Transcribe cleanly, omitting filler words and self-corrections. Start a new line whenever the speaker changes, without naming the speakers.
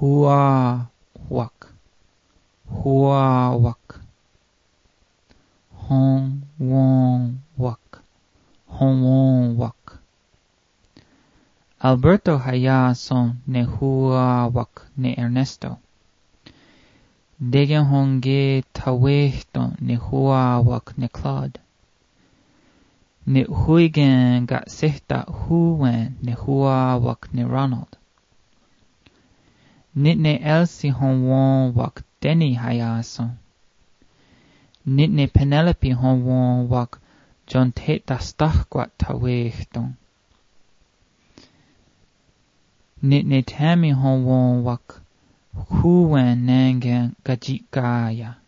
Hua wak. Hua wak. Hong wong wak. Hong wong wak. Alberto haya son ne hua wak ne Ernesto. Degen honge tawehton ne hua wak ne Claude. Ne huigen gat sehta huwen ne hua wak ne Ronald. Nit ne Elsie hon won wak Denny hayason. Nit ne Penelope hon won wak John Tate da stachquat tawehton. Nit ne Tammy hon won wak huwen nangen gajikaya.